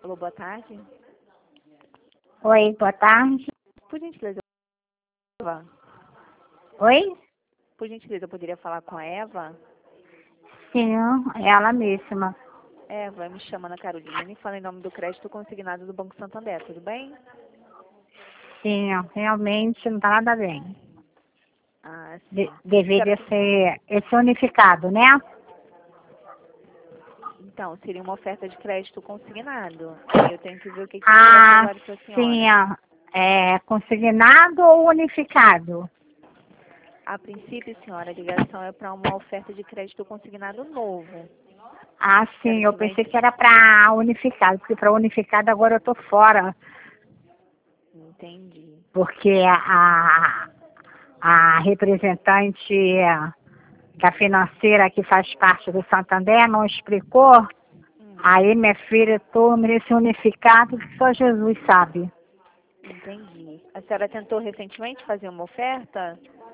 Alô, boa tarde. Oi, boa tarde. Por gentileza, Eva. Oi? Por gentileza, eu poderia falar com a Eva? Sim, ela mesma. Eva, me chama Ana Caroline, fala em nome do crédito consignado do Banco Santander, tudo bem? Sim, realmente não está nada bem. Ah, sim. Deveria ser esse unificado, né? Então, seria uma oferta de crédito consignado. Aí eu tenho que ver o que será aprovado para a Sim, senhora. é consignado ou unificado? A princípio, senhora, a ligação é para uma oferta de crédito consignado novo. Sim, eu pensei que era para unificado, porque para unificado agora eu tô fora, Entendi. porque a representante da financeira que faz parte do Santander não explicou. Aí, minha filha, eu tô nesse unificado que só Jesus sabe. Entendi. A senhora tentou recentemente fazer uma oferta?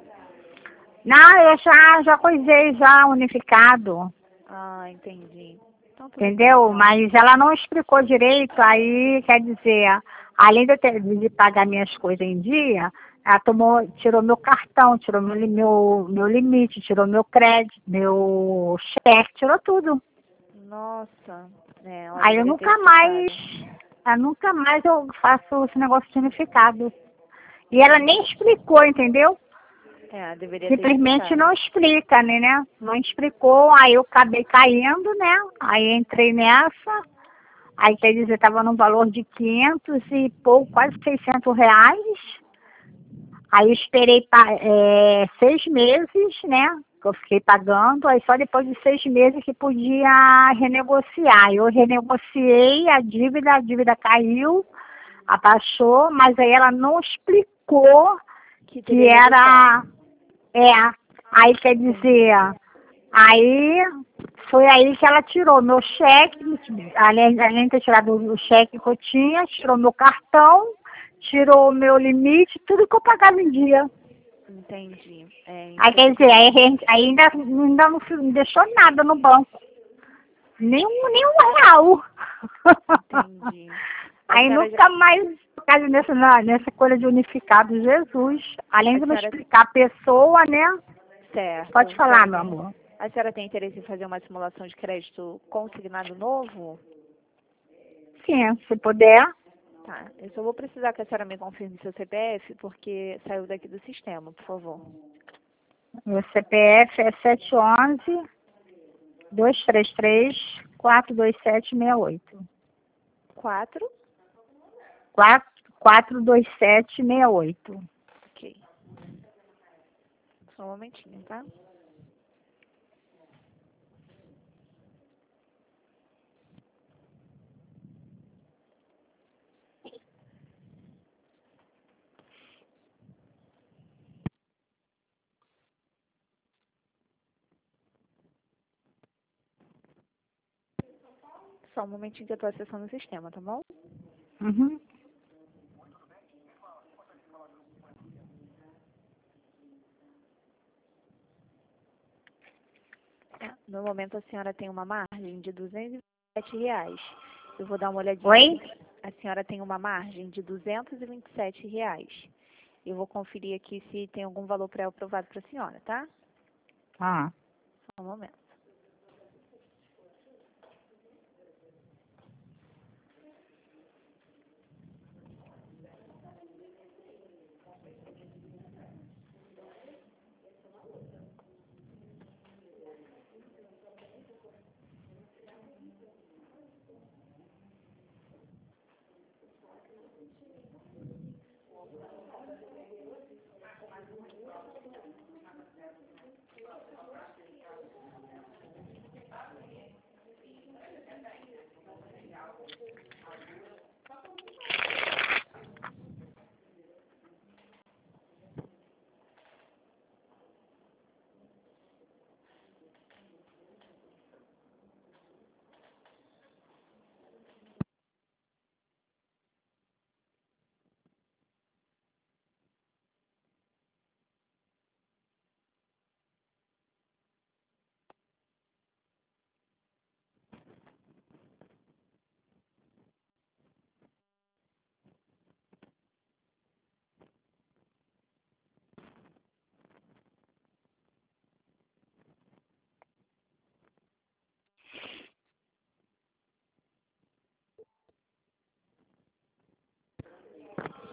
Não, eu já coisei já unificado, Ah, entendi. Então tudo bem, entendeu? então. Mas ela não explicou direito, aí quer dizer, além de eu ter de pagar minhas coisas em dia, ela tirou meu cartão, tirou meu limite, tirou meu crédito, meu cheque, tirou tudo. Nossa, ela Aí eu deveria ter explicado. nunca mais eu faço esse negócio de unificado. E ela nem explicou, entendeu? Deveria ter Simplesmente explicado. não explica, né? Não explicou, aí eu acabei caindo, né? Aí entrei nessa, aí quer dizer, estava num valor de 500 e pouco, quase R$ 600. Aí eu esperei 6 meses, né? Que eu fiquei pagando, aí só depois de 6 meses que podia renegociar. Eu renegociei a dívida caiu, abaixou, mas aí ela não explicou Que que teria era. redução. Aí quer dizer, aí foi aí que ela tirou meu cheque, além de ter tirado o cheque que eu tinha, tirou meu cartão, tirou o meu limite, tudo que eu pagava em dia. Entendi. Aí quer dizer, Infelizmente. aí ainda não deixou nada no banco. Nenhum real. Entendi. A Aí senhora já, nunca mais, por causa nessa coisa de unificado, Jesus. Além a de não senhora, explicar a pessoa, né? certo. Pode falar, meu amor. A senhora tem interesse em fazer uma simulação de crédito consignado novo? Sim, se puder. Tá. Eu só vou precisar que a senhora me confirme seu CPF, porque saiu daqui do sistema, por favor. Meu CPF é 711-233-42768. 4. 42768. Ok. Só um momentinho, tá? Só um momentinho que eu tô acessando o sistema, tá bom? Uhum. No momento a senhora tem uma margem de R$ 227. Eu vou dar uma olhadinha Oi? aqui. A senhora tem uma margem de R$ 227. Eu vou conferir aqui se tem algum valor pré-aprovado para a senhora, tá? Ah. Só um momento.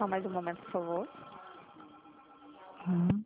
Só mais um momento, por favor. Hum.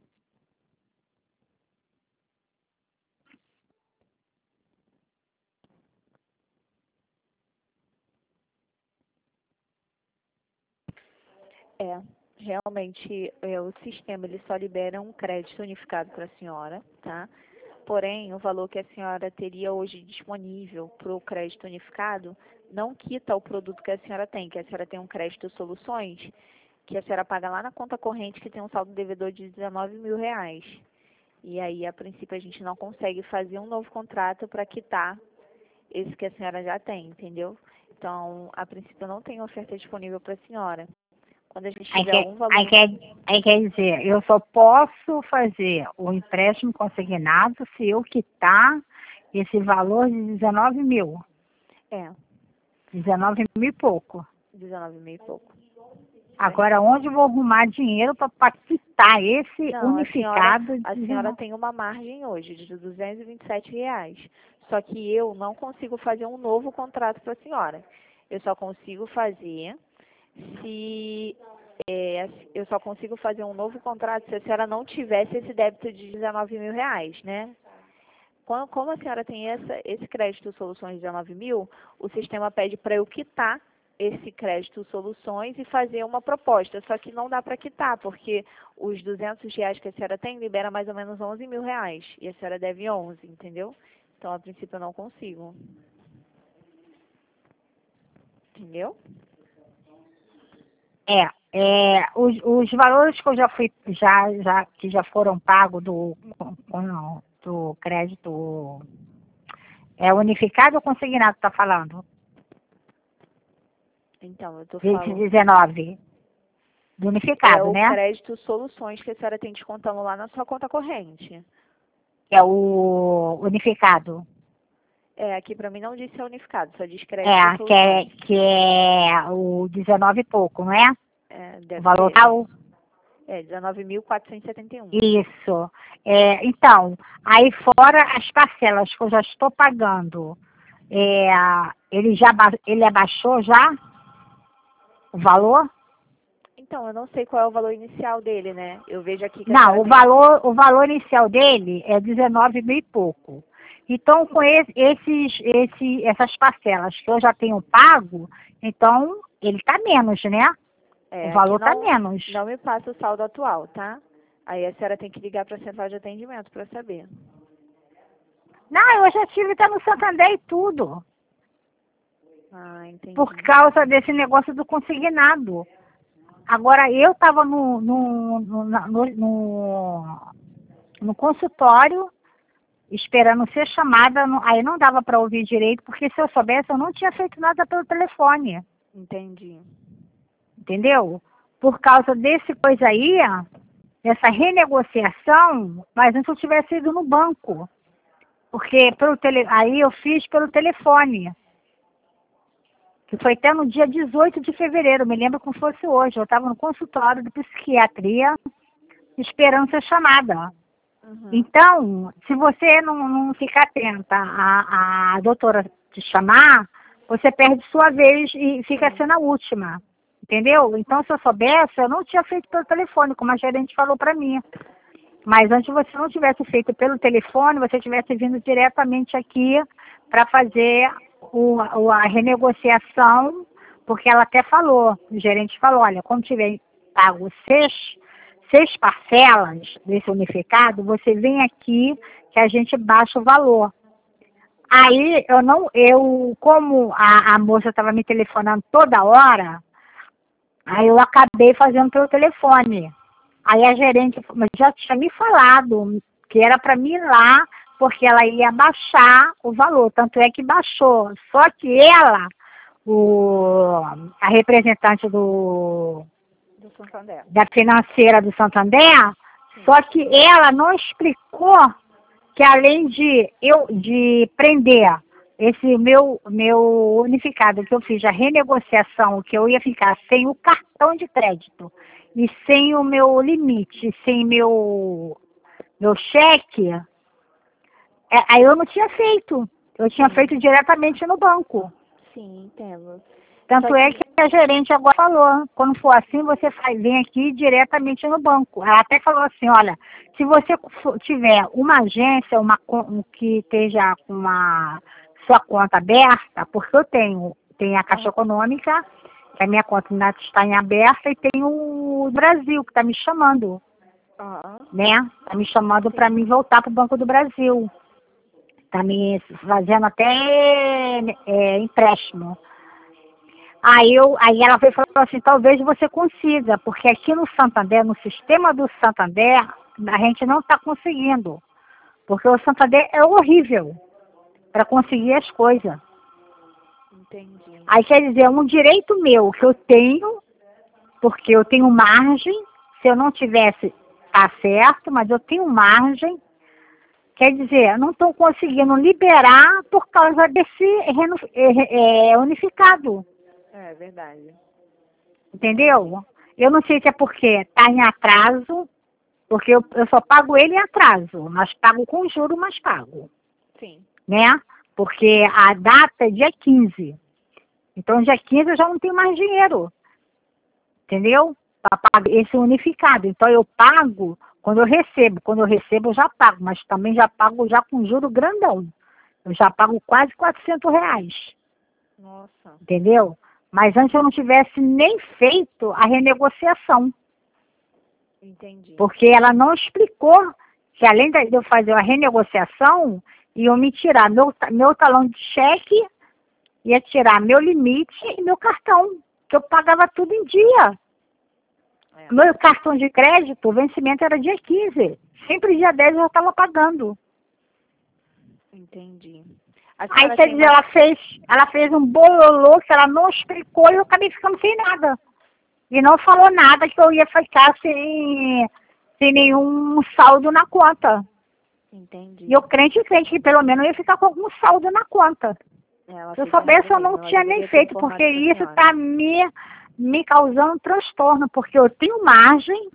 Realmente, o sistema ele só libera um crédito unificado para a senhora, tá? Porém, o valor que a senhora teria hoje disponível para o crédito unificado não quita o produto que a senhora tem, que a senhora tem um crédito soluções, que a senhora paga lá na conta corrente, que tem um saldo devedor de R$ 19.000. E aí, a princípio, a gente não consegue fazer um novo contrato para quitar esse que a senhora já tem, entendeu? Então, a princípio, não tem oferta disponível para a senhora. Quando a gente Aí tiver quer, algum valor... aí quer dizer, eu só posso fazer o empréstimo consignado se eu quitar esse valor de 19 mil. É, 19 mil e pouco. 19 mil e pouco. Agora, onde eu vou arrumar dinheiro para quitar esse Não, unificado a de senhora 19? tem uma margem hoje de R$ 227. Só que eu não consigo fazer um novo contrato para a senhora. Eu só consigo fazer se eu só consigo fazer um novo contrato se a senhora não tivesse esse débito de R$ 19.000, né? Como a senhora tem esse crédito soluções de 19 mil, o sistema pede para eu quitar esse crédito soluções e fazer uma proposta. Só que não dá para quitar, porque os R$ 200 que a senhora tem libera mais ou menos R$ 11.000. E a senhora deve 11, entendeu? Então, a princípio, eu não consigo. Entendeu? Os valores que eu que já foram pagos do crédito unificado ou consignado, tá falando? Então, eu estou Esse falando... 19, do É unificado, o né? crédito soluções que a senhora tem descontando lá na sua conta corrente. É o unificado. Aqui para mim não diz ser unificado, só diz crédito soluções. Que é o 19 e pouco, não é? O Deve valor ser. tal? 19.471. Isso. Então, aí fora as parcelas que eu já estou pagando, ele abaixou já o valor? Então, eu não sei qual é o valor inicial dele, né? Eu vejo aqui que a Não, senhora tem... o valor inicial dele é 19 mil e pouco. Então, com essas parcelas que eu já tenho pago, então ele está menos, né? O Aqui valor está menos. não me passa o saldo atual, tá? Aí a senhora tem que ligar para a central de atendimento para saber. Não, eu já tive até no Santander e tudo, Ah, entendi. por causa desse negócio do consignado. Agora, eu estava no consultório, esperando ser chamada, aí não dava para ouvir direito, porque se eu soubesse, eu não tinha feito nada pelo telefone, Entendi. entendeu? Por causa desse coisa aí, essa renegociação, mas antes eu tivesse ido no banco, porque aí eu fiz pelo telefone, que foi até no dia 18 de fevereiro, me lembro como se fosse hoje, eu estava no consultório de psiquiatria, esperando ser chamada. Uhum. Então, se você não ficar atenta a doutora te chamar, você perde sua vez e fica sendo a última. Entendeu? Então, se eu soubesse, eu não tinha feito pelo telefone, como a gerente falou para mim. Mas antes você não tivesse feito pelo telefone, você tivesse vindo diretamente aqui para fazer a renegociação, porque ela até falou, o gerente falou, olha, quando tiver pago seis parcelas desse unificado, você vem aqui que a gente baixa o valor. Aí como a moça estava me telefonando toda hora, aí eu acabei fazendo pelo telefone. Aí a gerente já tinha me falado que era para mim ir lá, porque ela ia baixar o valor, tanto é que baixou. Só que a representante Do Santander. da financeira do Santander, Sim. só que ela não explicou que além de prender esse meu unificado, que eu fiz a renegociação, que eu ia ficar sem o cartão de crédito e sem o meu limite, sem meu cheque, aí eu não tinha feito. Eu tinha feito diretamente no banco. Sim, entendo. Tanto Só é que- que a gerente agora falou, quando for assim, você vem aqui diretamente no banco. Ela até falou assim, olha, se você tiver uma agência, que esteja com a sua conta aberta, porque eu tenho a Caixa Econômica, que a minha conta ainda está em aberta, e tem o Brasil, que está me chamando, né? Está me chamando para mim voltar para o Banco do Brasil. Está me fazendo até empréstimo. Aí ela veio e falou assim, talvez você consiga, porque aqui no Santander, no sistema do Santander, a gente não está conseguindo. Porque o Santander é horrível para conseguir as coisas. Entendi. Aí quer dizer, é um direito meu que eu tenho, porque eu tenho margem, se eu não tivesse, tá certo, mas eu tenho margem. Quer dizer, eu não estou conseguindo liberar por causa desse unificado. É verdade. Entendeu? Eu não sei se é porque está em atraso, porque eu só pago ele em atraso, mas pago com juros, mas pago. Sim. Né? Porque a data é dia 15. Então, dia 15 eu já não tenho mais dinheiro. Entendeu? Para pagar esse unificado. Então, eu pago quando eu recebo. Quando eu recebo, eu já pago, mas também já pago já com juro grandão. Eu já pago quase R$ 400. Nossa. Entendeu? Mas antes eu não tivesse nem feito a renegociação. Entendi. Porque ela não explicou que além de eu fazer a renegociação, iam me tirar meu talão de cheque, ia tirar meu limite e meu cartão, que eu pagava tudo em dia. Meu cartão de crédito, o vencimento era dia 15. Sempre dia 10 eu já estava pagando. Entendi. Aí, quer dizer, ela fez um bololô que ela não explicou e eu acabei ficando sem nada. E não falou nada que eu ia ficar sem nenhum saldo na conta. Entendi. E eu crente que pelo menos eu ia ficar com algum saldo na conta. Se eu soubesse, eu não tinha nem feito, porque isso está me causando transtorno, porque eu tenho margem,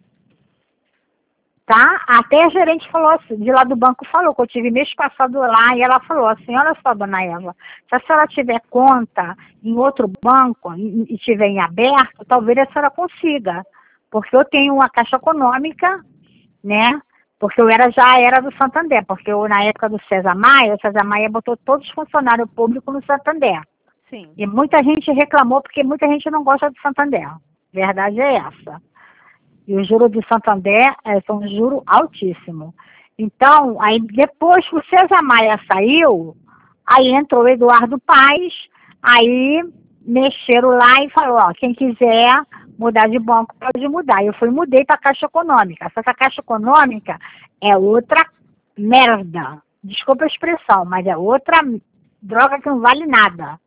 tá? Até a gerente falou assim, de lá do banco falou, que eu tive mês passado lá, e ela falou assim, olha só, dona Eva, se a senhora tiver conta em outro banco e tiver em aberto, talvez a senhora consiga, porque eu tenho uma Caixa Econômica, né? Porque já era do Santander, porque na época do César Maia, o César Maia botou todos os funcionários públicos no Santander. Sim. E muita gente reclamou, porque muita gente não gosta do Santander. Verdade é essa. E o juro do Santander são um juro altíssimo. Então, aí depois que o César Maia saiu, aí entrou o Eduardo Paes, aí mexeram lá e falou, ó, quem quiser mudar de banco pode mudar. Eu mudei para a Caixa Econômica. Só que a Caixa Econômica é outra merda. Desculpa a expressão, mas é outra droga que não vale nada.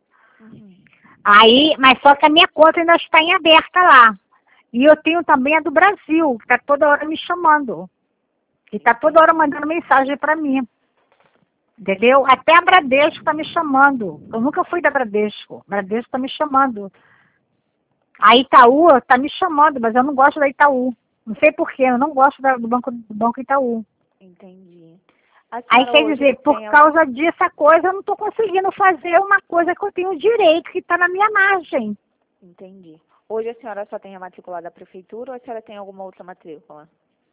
Aí, mas só que a minha conta ainda está em aberta lá. E eu tenho também a do Brasil, que está toda hora me chamando. Que está toda hora mandando mensagem para mim. Entendeu? Até a Bradesco está me chamando. Eu nunca fui da Bradesco. A Bradesco está me chamando. A Itaú está me chamando, mas eu não gosto da Itaú. Não sei porquê, eu não gosto do Banco Itaú. Entendi. Aí quer dizer, por causa dessa coisa, eu não estou conseguindo fazer uma coisa que eu tenho direito, que está na minha margem. Entendi. Hoje a senhora só tem a matrícula da prefeitura ou a senhora tem alguma outra matrícula?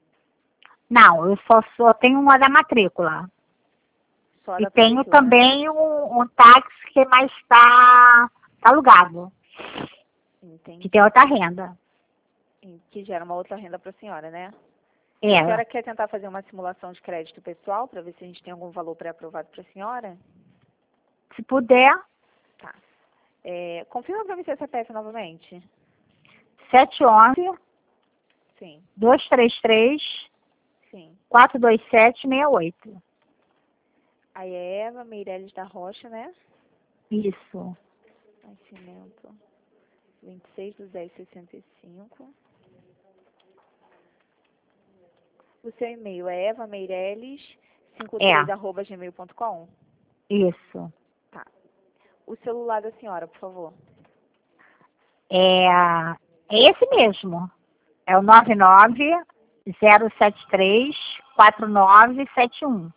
Não, eu só tenho uma da matrícula. Só e da tenho prefeitura, também um táxi que mais está alugado. Entendi. Que tem outra renda. Que gera uma outra renda para a senhora, né? É. A senhora quer tentar fazer uma simulação de crédito pessoal para ver se a gente tem algum valor pré-aprovado para a senhora? Se puder. Tá. Confirma para mim seu CPF novamente. 711 Sim. 233 Sim. 42768. Aí é Eva Meirelles da Rocha, né? Isso. Nascimento 26/10/65. O seu e-mail é evameireles53@gmail.com? Isso. Tá. O celular da senhora, por favor. É esse mesmo. É o 990734971.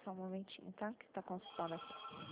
Só um momentinho, tá? Que tá consultando aqui.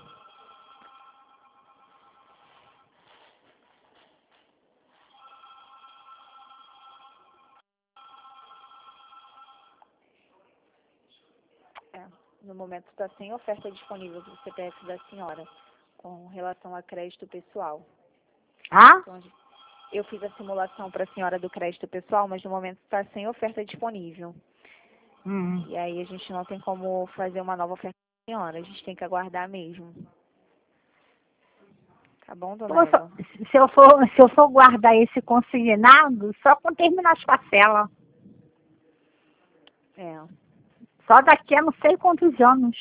No momento está sem oferta disponível do CPF da senhora, com relação a crédito pessoal. Ah? Então, eu fiz a simulação para a senhora do crédito pessoal, mas no momento está sem oferta disponível. E aí a gente não tem como fazer uma nova oferta para a senhora, a gente tem que aguardar mesmo. Tá bom, dona Eva? Se eu for guardar esse consignado, só quando terminar as parcelas. Só daqui a não sei quantos anos.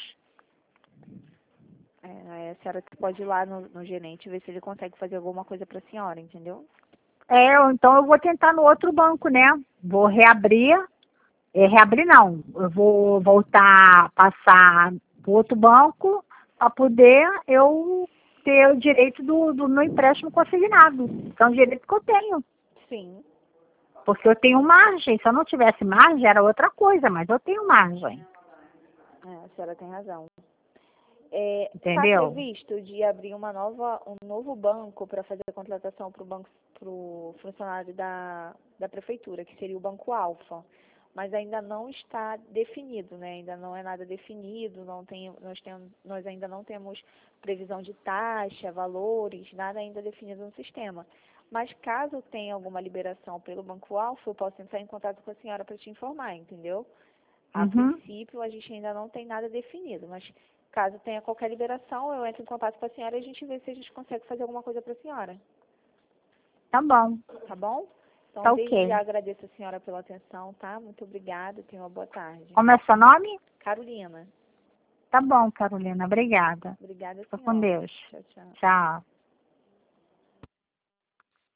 Aí a senhora pode ir lá no gerente ver se ele consegue fazer alguma coisa para a senhora, entendeu? Então eu vou tentar no outro banco, né? Vou reabrir. Reabrir não. Eu vou voltar a passar para o outro banco para poder eu ter o direito do meu empréstimo consignado. Que é um direito que eu tenho. Sim. Porque eu tenho margem. Se eu não tivesse margem, era outra coisa, mas eu tenho margem. A senhora tem razão. Entendeu? Está previsto de abrir um novo banco para fazer a contratação para o funcionário da prefeitura, que seria o Banco Alfa. Mas ainda não está definido, né? Ainda não é nada definido, nós ainda não temos previsão de taxa, valores, nada ainda definido no sistema. Mas caso tenha alguma liberação pelo Banco Alfa, eu posso entrar em contato com a senhora para te informar, entendeu? A princípio, a gente ainda não tem nada definido, mas caso tenha qualquer liberação, eu entro em contato com a senhora e a gente vê se a gente consegue fazer alguma coisa para a senhora. Tá bom. Tá bom? Então, Tá desde ok. já agradeço a senhora pela atenção, tá? Muito obrigada, tenha uma boa tarde. Como é seu nome? Carolina. Tá bom, Carolina. Obrigada. Obrigada, Fica senhora. com Deus. Tchau, tchau. Tchau.